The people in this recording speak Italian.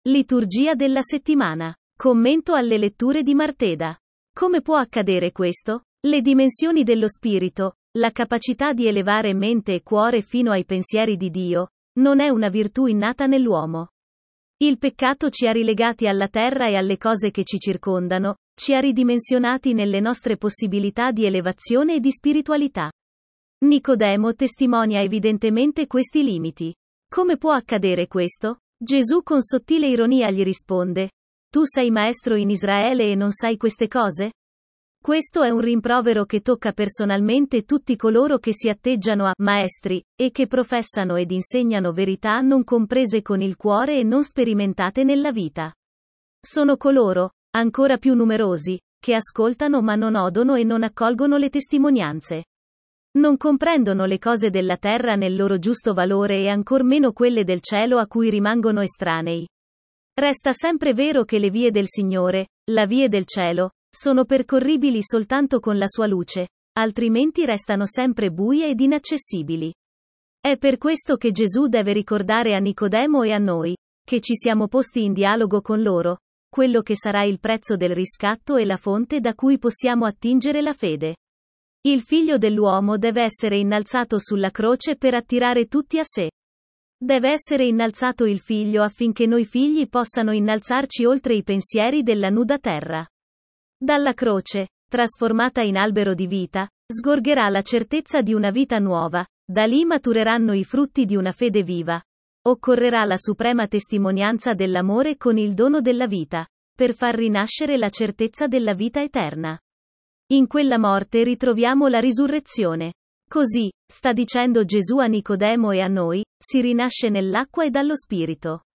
Liturgia della settimana. Commento alle letture di Marteda. Come può accadere questo? Le dimensioni dello spirito, la capacità di elevare mente e cuore fino ai pensieri di Dio, non è una virtù innata nell'uomo. Il peccato ci ha rilegati alla terra e alle cose che ci circondano, ci ha ridimensionati nelle nostre possibilità di elevazione e di spiritualità. Nicodemo testimonia evidentemente questi limiti. Come può accadere questo? Gesù con sottile ironia gli risponde: Tu sei maestro in Israele e non sai queste cose? Questo è un rimprovero che tocca personalmente tutti coloro che si atteggiano a maestri, e che professano ed insegnano verità non comprese con il cuore e non sperimentate nella vita. Sono coloro, ancora più numerosi, che ascoltano ma non odono e non accolgono le testimonianze. Non comprendono le cose della terra nel loro giusto valore e ancor meno quelle del cielo a cui rimangono estranei. Resta sempre vero che le vie del Signore, le vie del cielo, sono percorribili soltanto con la sua luce, altrimenti restano sempre buie ed inaccessibili. È per questo che Gesù deve ricordare a Nicodemo e a noi, che ci siamo posti in dialogo con loro, quello che sarà il prezzo del riscatto e la fonte da cui possiamo attingere la fede. Il Figlio dell'uomo deve essere innalzato sulla croce per attirare tutti a sé. Deve essere innalzato il Figlio affinché noi figli possano innalzarci oltre i pensieri della nuda terra. Dalla croce, trasformata in albero di vita, sgorgerà la certezza di una vita nuova, da lì matureranno i frutti di una fede viva. Occorrerà la suprema testimonianza dell'amore con il dono della vita, per far rinascere la certezza della vita eterna. In quella morte ritroviamo la risurrezione. Così, sta dicendo Gesù a Nicodemo e a noi, si rinasce nell'acqua e dallo Spirito.